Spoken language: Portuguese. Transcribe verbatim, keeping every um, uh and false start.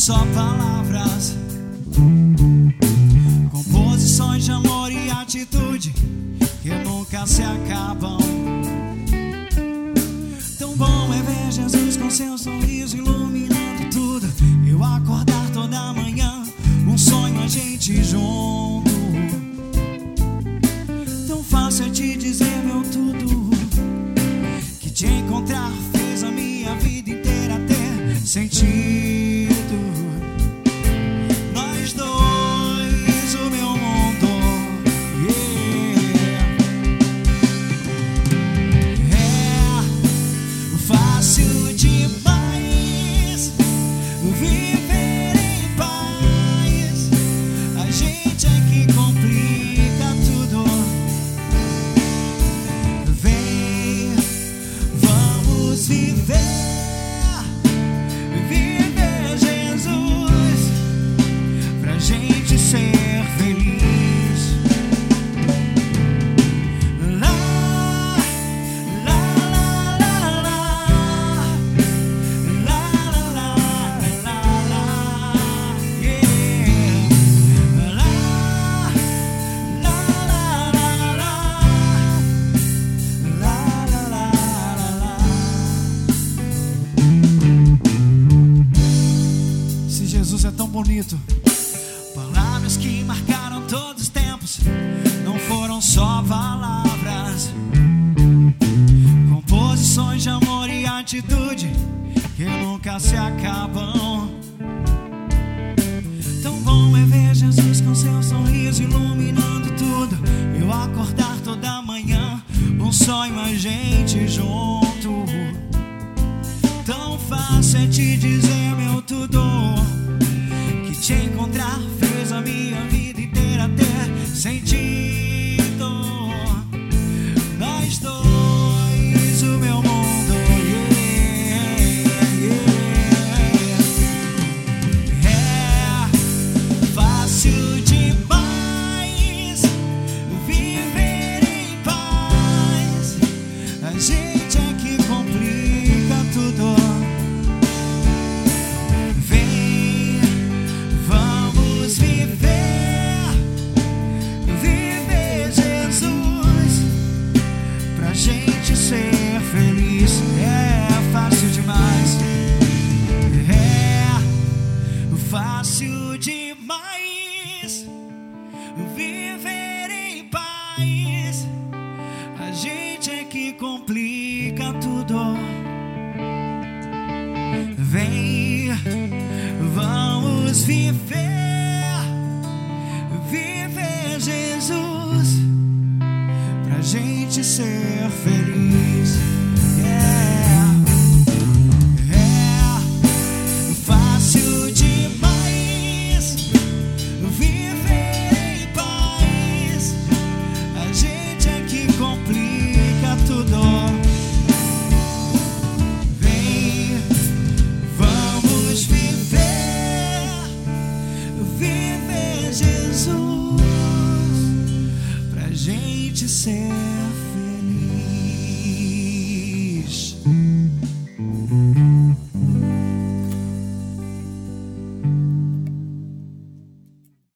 só palavras, composições de amor e atitude que nunca se acabam. Tão bom é ver Jesus com seu sorriso iluminando tudo. Eu acordar toda manhã, um sonho a gente junto. Tão fácil é te dizer meu tudo, que te encontrar fez a minha vida inteira ter sentido. Nós dois, o meu mundo, yeah. É fácil demais viver em paz. A gente é que complica tudo. Vem, vamos viver. Viver Jesus, pra gente ser feliz. Lá, lá, lá, lá, lá, lá, lá, lá, lá, yeah. Lá, lá, lá, lá, lá, lá, lá, lá. Se Jesus é tão bonito, palavras que marcaram todos os tempos não foram só palavras, composições de amor e atitude que nunca se acabam. Tão bom é ver Jesus com seu sorriso iluminando tudo. Eu acordar toda manhã, um sonho a gente junto. Tão fácil é te dizer meu tudo, que te encontrar fez a minha vida inteira ter sentido. Nós dois, o meu mundo, yeah, yeah. É fácil demais viver em paz. A gente é que complica tudo. Vem, vamos viver, viver Jesus, pra gente ser feliz. É fácil demais, é fácil demais viver em paz. A gente é que complica tudo. Vem, vamos viver, viver Jesus, pra gente ser feliz. Yeah. É fácil demais viver em paz. A gente é que complica tudo. Vem, vamos viver, viver Jesus, pra gente ser